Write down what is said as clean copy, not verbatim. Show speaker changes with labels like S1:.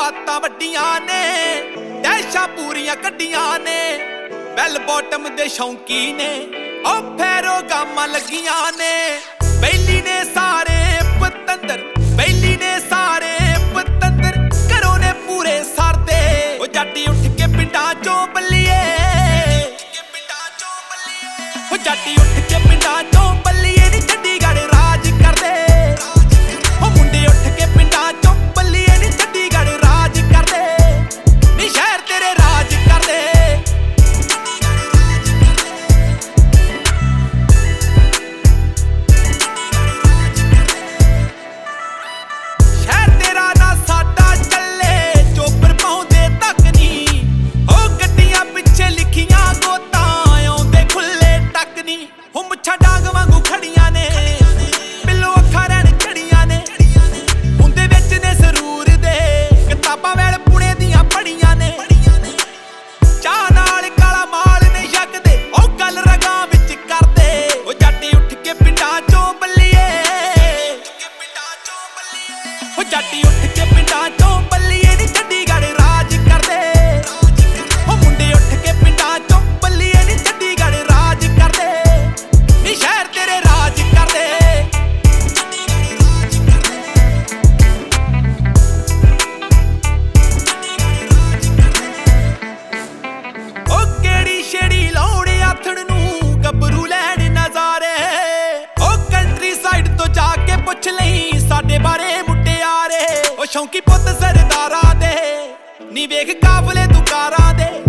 S1: जागरातां वड्डियां ने, डैशां पूरियां कड्डियां ने। बैल बॉटम दे शौंकी ने, ओ फैरो गामां लगियां ने। बैली ने सारे पतंदर, बैली ने सारे पतंदर, घरों ने पूरे सरदे। ओ जट्टी उठ के पिंडां चों बल्लिए, ओ जट्टी उठ के पिंडां चों बल्लिए नी चंडीगढ़ राज करदे। ओ मुंडे उठ के पिंडां चों बल्लिए नी चंडीगढ़ राज करदे, नी शहर तेरे राज करदे। शहर तेरा ना साडा चले, चोपर पाउंदे तक नी। ओ गड्डियां पिछे लिखियां गोतां आउंदे खुले टक नी। ओ मुच्छां डांग वांगू खड़ियां ने, बिल्लो अखां रैण चढ़ियां ने। हुंदे विच ने सरूर दे, किताबां वैल पुणे दियां पढ़ियां ने। चाह नाल काला माल नहीं छकदे, ओ गल रगां विच करदे। ओ जट्टी उठ के पिंडां चों बल्लिए, ओ जट्टी उठ के पिंडां चों बल्लिए नी चंडीगढ़ राज करदे। ओ मुंडे उठ के पिंडां चों बल्लिए नी चंडीगढ़ राज करदे, नी शहर तेरे राज करदे। ओ केड़ी छेड़ी लाउणे आथण नूं गबरू लैण नज़ारे। ओ कंट्री साइड तो जाके पुछ लई साडे बारे मुटियारे। ओ शौंकी पुੱਤ सरदारां दे, नी वेख काफले तू कारां दे।